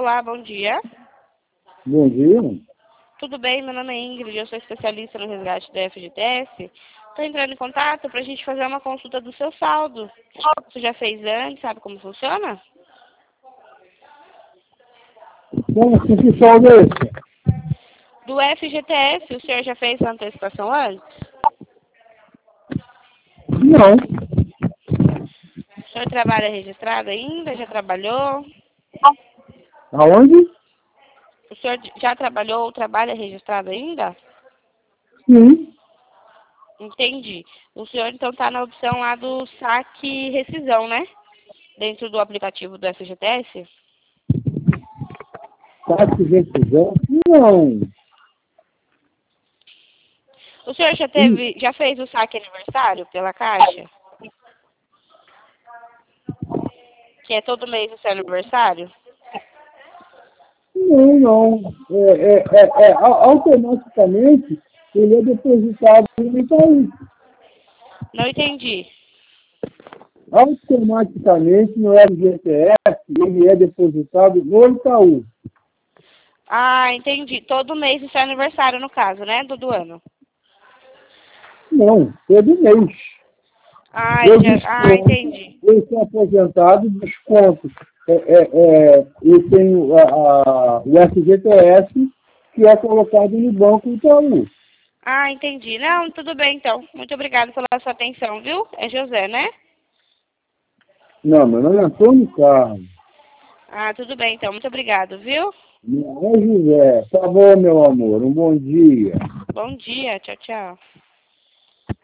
Olá, bom dia. Bom dia. Tudo bem? Meu nome é Ingrid, eu sou especialista no resgate da FGTS. Estou entrando em contato para a gente fazer uma consulta do seu saldo. Você já fez antes, sabe como funciona? Como que saldo é esse? Do FGTS, o senhor já fez a antecipação antes? Não. O senhor trabalha registrado ainda? Já trabalhou? Aonde? O senhor já trabalhou ou trabalha registrado ainda? Sim. Entendi. O senhor então está na opção lá do saque rescisão, né? Dentro do aplicativo do FGTS? Taxa de rescisão? Não. O senhor já fez o saque aniversário pela Caixa? Que é todo mês o seu aniversário? Não. Automaticamente ele é depositado no Itaú. Não entendi. Automaticamente no FGTS ele é depositado no Itaú. Ah, entendi. Todo mês o seu aniversário, no caso, né? Do ano. Não, todo mês. Eu desconto, Entendi. eu sou aposentado, desconto. Eu tenho o FGTS que é colocado no Banco Itaú. Ah, entendi. Não, tudo bem então. Muito obrigada pela sua atenção, viu? É José, né? Não, meu nome é Antônio Carlos. Ah, tudo bem então. Muito obrigado, viu? Não é José. Tá bom, meu amor. Um bom dia. Bom dia. Tchau, tchau.